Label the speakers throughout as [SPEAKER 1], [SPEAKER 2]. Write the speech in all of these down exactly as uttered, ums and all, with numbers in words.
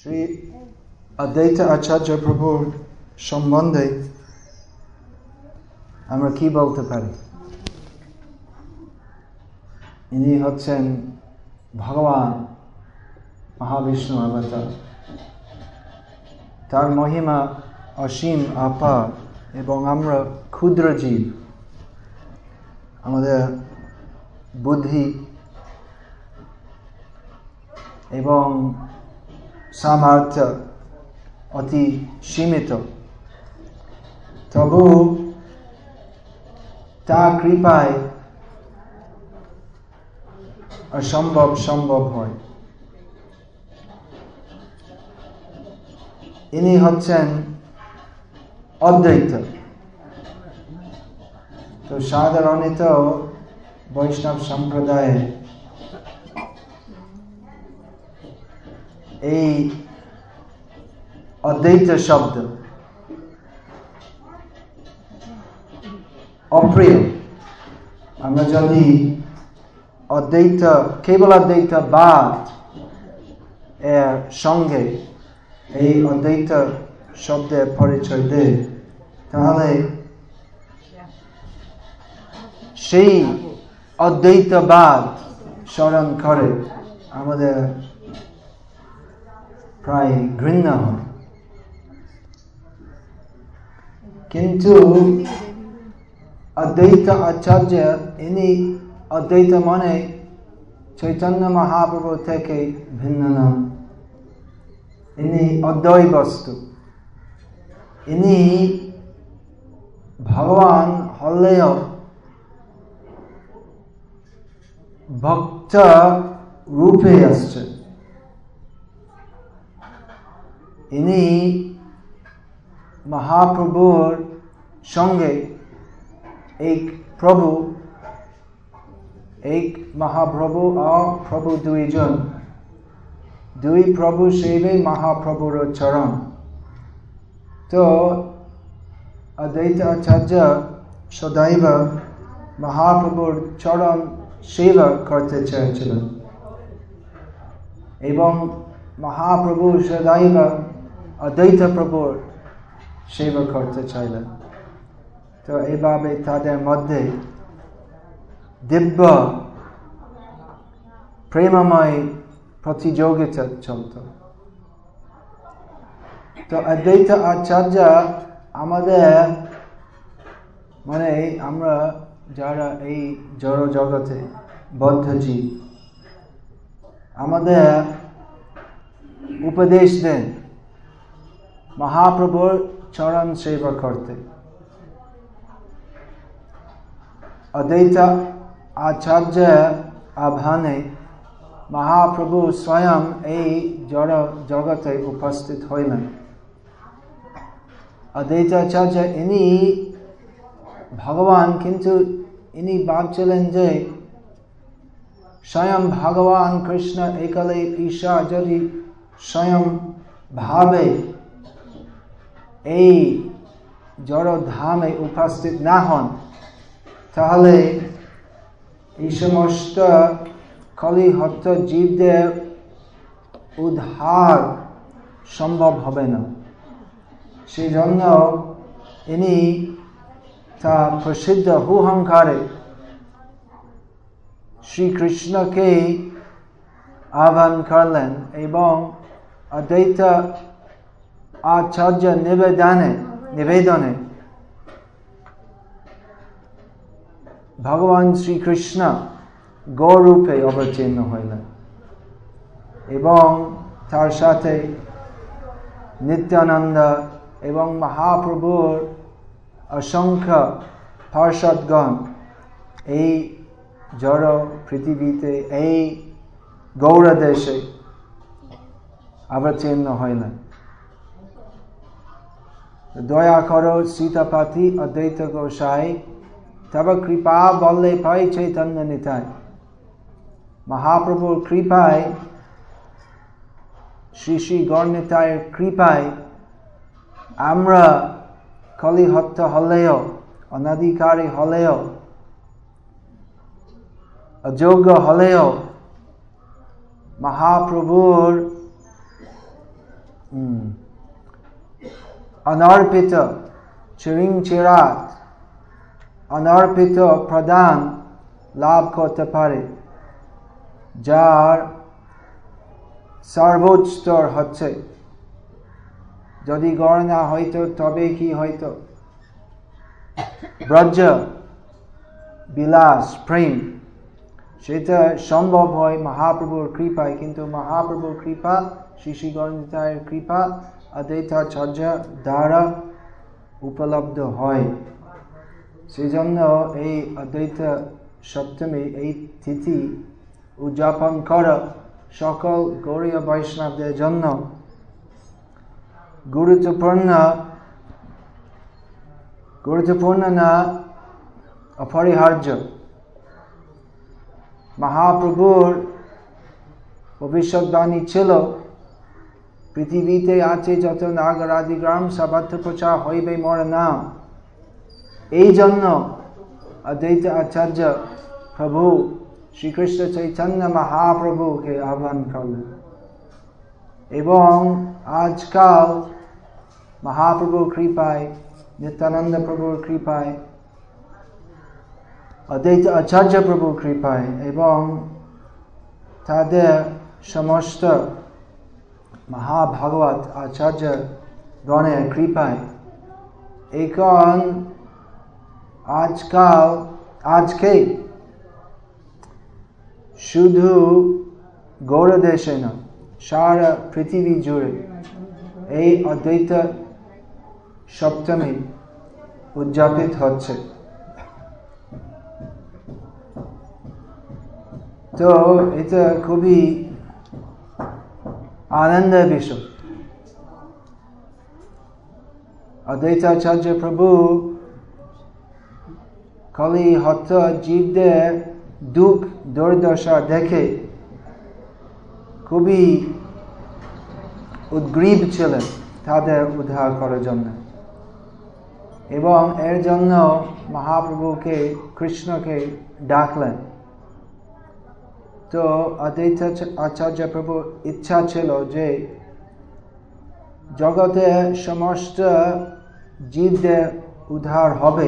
[SPEAKER 1] শ্রী অদ্বৈত আচার্য প্রভুর সম্বন্ধে আমরা কি বলতে পারি? ইনি হচ্ছেন ভগবান মহাবিষ্ণু অবতার। তার মহিমা অসীম অপার এবং আমরা ক্ষুদ্র জীব। আমাদের বুদ্ধি এবং সামর্থ্য অতি সীমিত, তবু তার কৃপায় অসম্ভব সম্ভব হয়। ইনি হচ্ছেন অদ্বৈত। তো সাধারণত বৈষ্ণব সম্প্রদায়ে এই অদ্বৈত শব্দ অপ্রিয়। আমরা যদি অদ্বৈত কেবল অদ্বৈত বাদ এর সঙ্গে এই অদ্বৈত শব্দের পরিচয় দেয়, তাহলে সেই অদ্বৈতবাদ স্মরণ করে আমাদের প্রায় ঘৃণা হয়। কিন্তু অদ্বৈত আচার্য ইনি অদ্বৈত মানে চৈতন্য মহাপ্রভু থেকে ভিন্ন নন। ইনি অদ্বয় বস্তু। ইনি ভগবান হলেও ভক্ত রূপে আসছেন। ইনি মহাপ্রভুর সঙ্গে এক প্রভু, এক মহাপ্রভু আর প্রভু দুইজন, দুই প্রভু সেবে মহাপ্রভুর চরণ। তো অদ্বৈত আচার্য সদৈব মহাপ্রভুর চরণ সেবা করতে চেয়েছিলেন এবং মহাপ্রভু সদৈব অদ্বৈত প্রভুর সেবা করতে চাইলেন। তো এইভাবে তাদের মধ্যে দিব্য প্রেমময় প্রতিযোগিতা চলত। তো অদ্বৈত আচার্য আমাদের মানে আমরা যারা এই জড় জগতে বদ্ধ জীব, আমাদের উপদেশ দেন মহাপ্রভুর চরণ সেবা করতে। অদ্বৈত আচার্য আহ্বানে মহাপ্রভু স্বয়ং এই জড় জগতে উপস্থিত হইলেন। অদ্বৈত আচার্য ইনি ভগবান, কিন্তু ইনি ভাবছিলেন যে স্বয়ং ভগবান কৃষ্ণ একলে ঈশা যদি স্বয়ং ভাবে এই জড় ধামে উপস্থিত না হন, তাহলে এই সমস্ত কলিহত জীবদের উদ্ধার সম্ভব হবে না। সেই জন্য ইনি তা প্রসিদ্ধ হুহংকারে শ্রীকৃষ্ণকে আহ্বান করলেন এবং অদ্বৈত আচার্য নিবেদনে নিবেদনে ভগবান শ্রীকৃষ্ণ গৌরূপে অবতীর্ণ হইলেন এবং তার সাথে নিত্যানন্দ এবং মহাপ্রভুর অসংখ্য পার্ষদগণ এই জড় পৃথিবীতে এই গৌর দেশে অবতীর্ণ হইলেন। দয়া করো সীতাপতি অদ্বৈত গোসাই, তব কৃপা বললে পাই চৈতন্য নিতাই। মহাপ্রভুর কৃপায়, শ্রী শ্রী গৌরনিতাইয়ের কৃপায় আমরা কলিহত হলেও, অনাধিকারী হলেও, অযোগ্য হলেও মহাপ্রভুর অনর্পিত চিরিং চিরাত অনর্পিত প্রদান লাভ করতে পারে, যার সর্বোচ্চ স্তর হচ্ছে, যদি গণনা হইতো তবে কি হইতো, ব্রজ বিলাস প্রেম, সেটা সম্ভব হয় মহাপ্রভুর কৃপায়। কিন্তু মহাপ্রভুর কৃপা, শ্রী শ্রী গৌরাঙ্গের কৃপা অদ্বৈতাচার্য দ্বারা উপলব্ধ হয়। সেই জন্য এই অদ্বৈত সপ্তমী এই তিথি উদযাপন করা সকল গৌড়ীয় বৈষ্ণবদের জন্য গুরুত্বপূর্ণ গুরুত্বপূর্ণ না অপরিহার্য। মহাপ্রভুর ভবিষ্যৎবাণী ছিল, পৃথিবীতে আছে যত নাগরাদি গ্রাম সর্বত্র প্রচার হইবে মোর নাম। এই জন্য অদ্বৈত আচার্য প্রভু শ্রীকৃষ্ণ চৈতন্য মহাপ্রভুকে আহ্বান করলেন। এবং আজকাল মহাপ্রভুর কৃপায়, নিত্যানন্দ প্রভুর কৃপায়, অদ্বৈত আচার্য প্রভুর কৃপায় এবং তাদের সমস্ত মহাভাগবত আচার্য গণের কৃপায় এখন আজকাল আজকে শুধু গৌড় দেশে না, সারা পৃথিবী জুড়ে এই অদ্বৈত সপ্তমী উদযাপিত হচ্ছে। তো এটা খুবই আনন্দের বিষয়। অদ্বৈতাচার্য প্রভু খালি হত জীবদের দুঃখ দুর্দশা দেখে খুবই উদ্গ্রীব ছিলেন তাদের উদ্ধার করার জন্য, এবং এর জন্য মহাপ্রভুকে, কৃষ্ণকে ডাকলেন। তো অদ্বৈত আচার্য প্রভু ইচ্ছা ছিল যে জগতে সমস্ত জীবদের উদ্ধার হবে,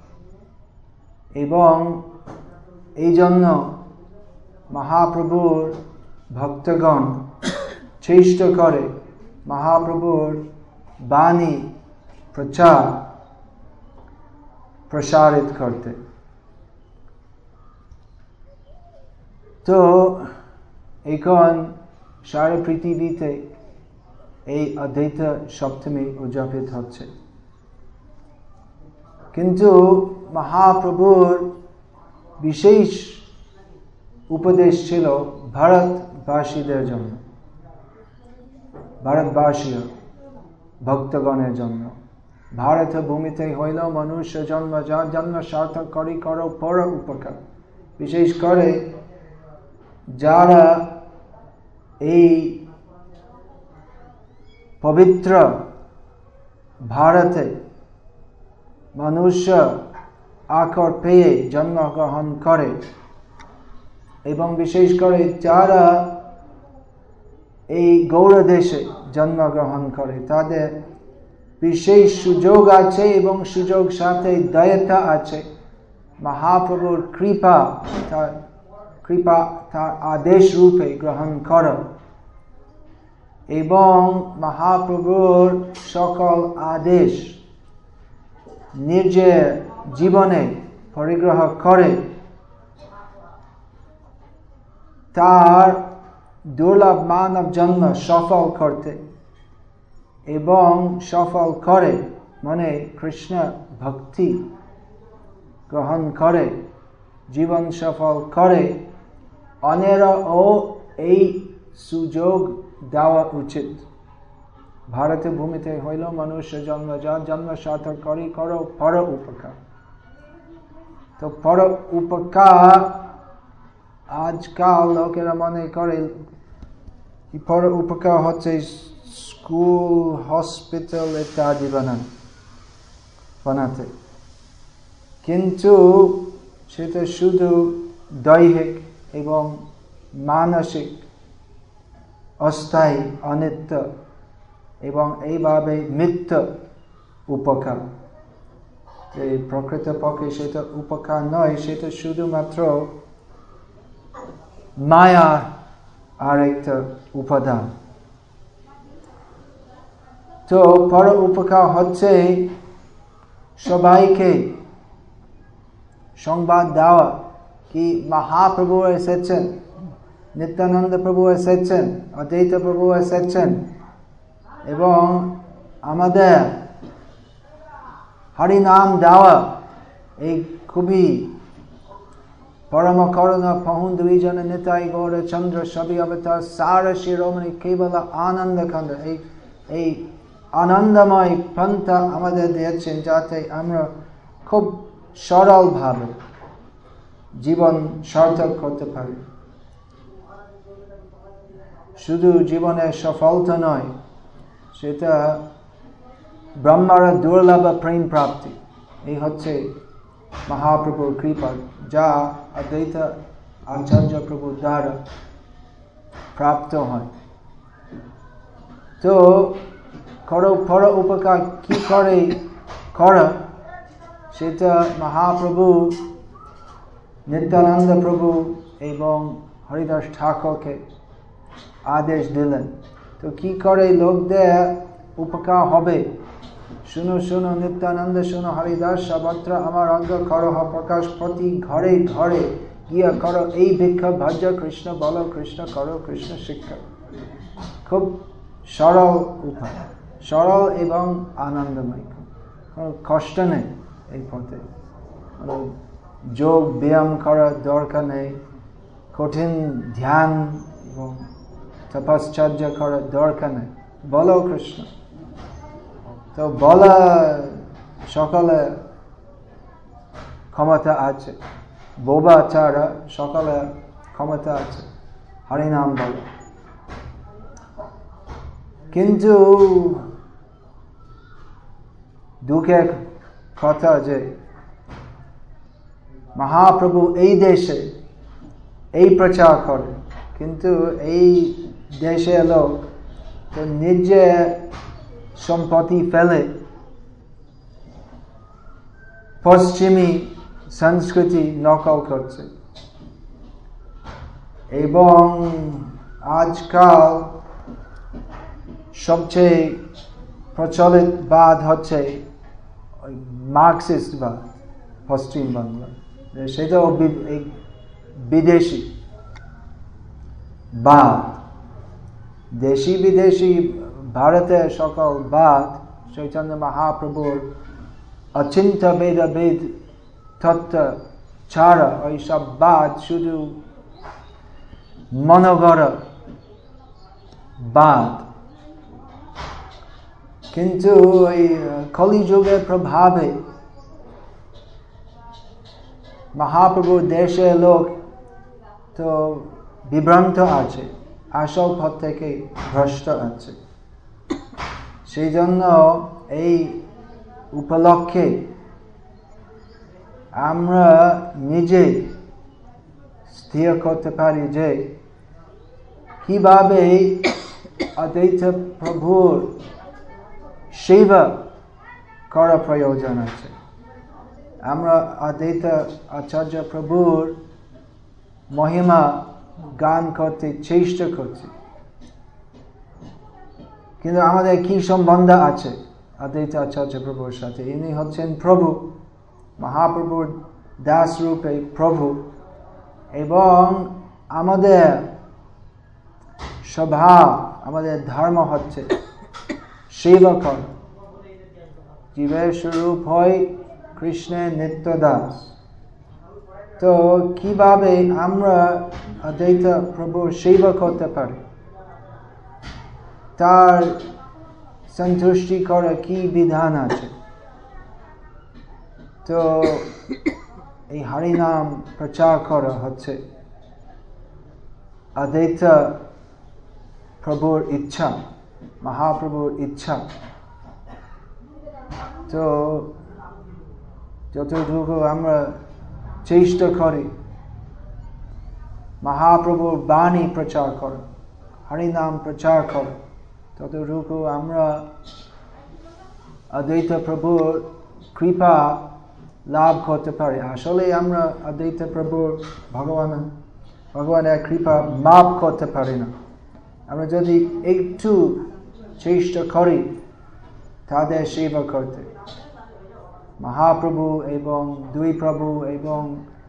[SPEAKER 1] এবং এই জন্য মহাপ্রভুর ভক্তগণ চেষ্টা করে মহাপ্রভুর বাণী প্রচার প্রসারিত করতে। তো এখন সারা পৃথিবীতে এই অদ্বৈত সপ্তমী উদযাপিত হচ্ছে। কিন্তু মহাপ্রভুর বিশেষ উপদেশ ছিল ভারতবাসীদের জন্য, ভারতবাসীয় ভক্তগণের জন্য। ভারত ভূমিতে হইল মনুষ্য জন্ম, যা জন্ম সার্থক করি করো পর উপকার। বিশেষ করে যারা এই পবিত্র ভারতে মনুষ্য আকর পেয়ে জন্মগ্রহণ করে, এবং বিশেষ করে যারা এই গৌড় দেশে জন্মগ্রহণ করে, তাদের বিশেষ সুযোগ আছে এবং সুযোগ সাথে দায়িত্ব আছে মহাপ্রভুর কৃপা, তার কৃপা তার আদেশ রূপে গ্রহণ করা এবং মহাপ্রভুর সকল আদেশ নিজের জীবনে পরিগ্রহ করে তার দুর্লভ মানব জন্ম সফল করতে, এবং সফল করে মানে কৃষ্ণ ভক্তি গ্রহণ করে জীবন সফল করে। অন্যেরাও এই সুযোগ দেওয়া উচিত। ভারতের ভূমিতে হইল মনুষ্য জন্ম, যা জন্ম সার্থক করি করো পর উপকার। তো পর উপকার আজকাল লোকেরা মনে করে পর উপকার হচ্ছে স্কুল, হসপিটাল ইত্যাদি বানান বানাতে, কিন্তু সেটা শুধু দৈহিক এবং মানসিক অস্থায়ী অনিত্য এবং এইভাবে মিথ্যা উপকার। এই প্রকৃতপক্ষে সেটা উপকার নয়, সেটা শুধুমাত্র মায়ার আর একটা উপাদান। তো পর উপকার হচ্ছে সবাইকে সংবাদ দেওয়া কি মহাপ্রভু এসেছেন, নিত্যানন্দ প্রভু এসেছেন, অদ্বৈত প্রভু এসেছেন, এবং আমাদের হরিনাম দেওয়া এই খুবই পরম করুণা পহুন দুইজন নিতাই গৌর চন্দ্র সবই অবতার সার শিরোমণি কেবল আনন্দ খন্ড, এই এই আনন্দময় পন্থা আমাদের দিয়েছেন যাতে আমরা খুব সরল ভাবে জীবন সার্থক করতে পারি। শুধু জীবনের সফলতা নয়, সেটা ব্রহ্মার দুর্লভ প্রেম প্রাপ্তি। এই হচ্ছে মহাপ্রভুর কৃপা, যা অদ্বৈত আচার্য প্রভু দ্বারা প্রাপ্ত হয়। তো করো পর উপকার কি করে করা, সেটা মহাপ্রভু নিত্যানন্দ প্রভু এবং হরিদাস ঠাকুরকে আদেশ দিলেন। তো কি করে লোকদের উপকার হবে? শুনো শুনো নিত্যানন্দ শুনো হরিদাস সর্বত্র আমার অঙ্গ করহ প্রকাশ, প্রতি ঘরে ঘরে গিয়া করো এই ভিক্ষা, ভজ কৃষ্ণ বলো কৃষ্ণ করো কৃষ্ণ শিক্ষা। খুব সরল উপায়, সরল এবং আনন্দময়, কোনো কষ্ট নেই এই পথে। যোগ ব্যায়াম করার দরকার নেই, কঠিন ধ্যান এবং তপশ্চর্য করার দরকার নেই, বলো কৃষ্ণ। তো বলা সকালে ক্ষমতা আছে, বোবা ছাড়া সকালে ক্ষমতা আছে হরিনাম বলো। কিন্তু দুঃখের কথা যে মহাপ্রভু এই দেশে এই প্রচার করে, কিন্তু এই দেশে লোক তো নিজে সম্পত্তি ফেলে পশ্চিমী সংস্কৃতি নকল করছে। এবং আজকাল সবচেয়ে প্রচলিত বাদ হচ্ছে মার্কসিস্ট বাদ পশ্চিম বাংলা, সেটাও বিদেশি বাদ। দেশি বিদেশি ভারতের সকল বাদ চৈতন্য মহাপ্রভুর অচিন্ত বেদ বেদ তত্ত্ব ছাড়া ওই সব বাদ শুধু মনোগড় বাদ। কিন্তু ওই কলিযুগের প্রভাবে মহাপ্রভুর দেশের লোক তো বিভ্রান্ত আছে, আসল পথ থেকে ভ্রষ্ট আছে। সেই জন্য এই উপলক্ষে আমরা নিজে স্থির করতে পারি যে কিভাবে অদ্বৈত প্রভুর সেবা করা প্রয়োজন আছে। আমরা অদ্বৈত আচার্য প্রভুর মহিমা গান করতে চেষ্টা করছি, কিন্তু আমাদের কি সম্বন্ধ আছে অদ্বৈত আচার্য প্রভুর সাথে? ইনি হচ্ছেন প্রভু, মহাপ্রভুর দাস রূপে প্রভু, এবং আমাদের স্বভাব, আমাদের ধর্ম হচ্ছে সেবা করা। জীবের স্বরূপ হয় কৃষ্ণের নিত্য দাস। তো কিভাবে আমরা অদ্বৈত প্রভুর সেবা করতে পারি, তার সন্তুষ্টি করা কি বিধান আছে? তো এই হরিনাম প্রচার করা হচ্ছে অদ্বৈত প্রভুর ইচ্ছা, মহাপ্রভুর ইচ্ছা। তো যতটুকু আমরা চেষ্টা করি মহাপ্রভুর বাণী প্রচার করা, হরিনাম প্রচার করা, ততটুকু আমরা অদ্বৈত প্রভুর কৃপা লাভ করতে পারি। আসলে আমরা অদ্বৈত প্রভুর ভগবান ভগবানের কৃপা মাপ করতে পারি না। আমরা যদি একটু চেষ্টা করি তাদের সেবা করতে, মহাপ্রভু এবং দুই প্রভু এবং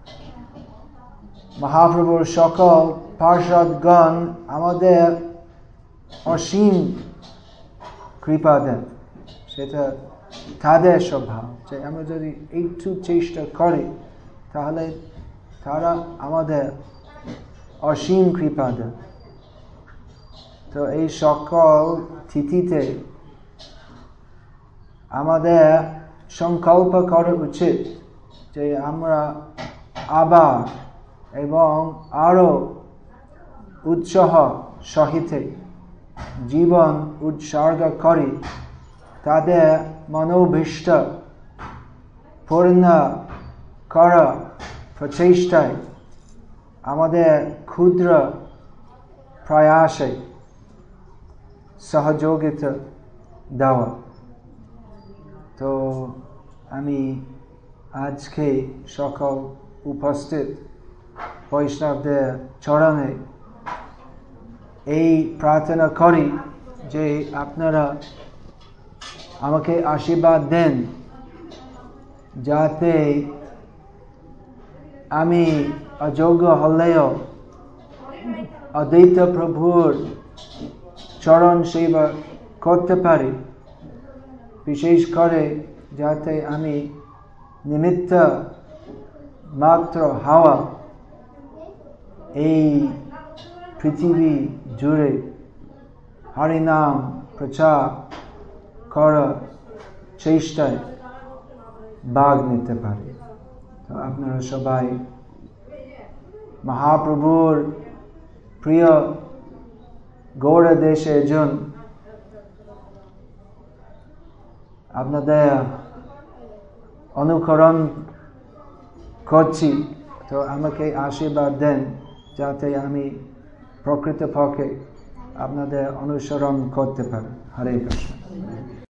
[SPEAKER 1] মহাপ্রভুর সকল পার্ষদগণ আমাদের অসীম কৃপা দেন, সেটা তাদের স্বভাব। যে আমরা যদি একটু চেষ্টা করি তাহলে তারা আমাদের অসীম কৃপা দেন। তো এই সকল তিথিতে আমাদের সংকল্প করা উচিত যে আমরা আবার এবং আরো উৎসাহ সহিত জীবন উৎসর্গ করি তাদের মনোভীষ্ট পূর্ণ করা প্রচেষ্টায় আমাদের ক্ষুদ্র প্রয়াসে সহযোগিতা দেওয়া। তো আমি আজকে সকল উপস্থিত বৈষ্ণবদের চরণে এই প্রার্থনা করি যে আপনারা আমাকে আশীর্বাদ দেন যাতে আমি অযোগ্য হলেও অদ্বৈত প্রভুর চরণ সেবা করতে পারি, বিশেষ করে যাতে আমি নিমিত্ত মাত্র হওয়া এই পৃথিবী জুড়ে হরিনাম প্রচার করার চেষ্টায় ভাগ নিতে পারি। তো আপনারা সবাই মহাপ্রভুর প্রিয় গৌড় দেশের জন, আপনাদের অনুকরণ করছি। তো আমাকে আশীর্বাদ দেন যাতে আমি প্রকৃতপক্ষে আপনাদের অনুসরণ করতে পারি। হরে কৃষ্ণ।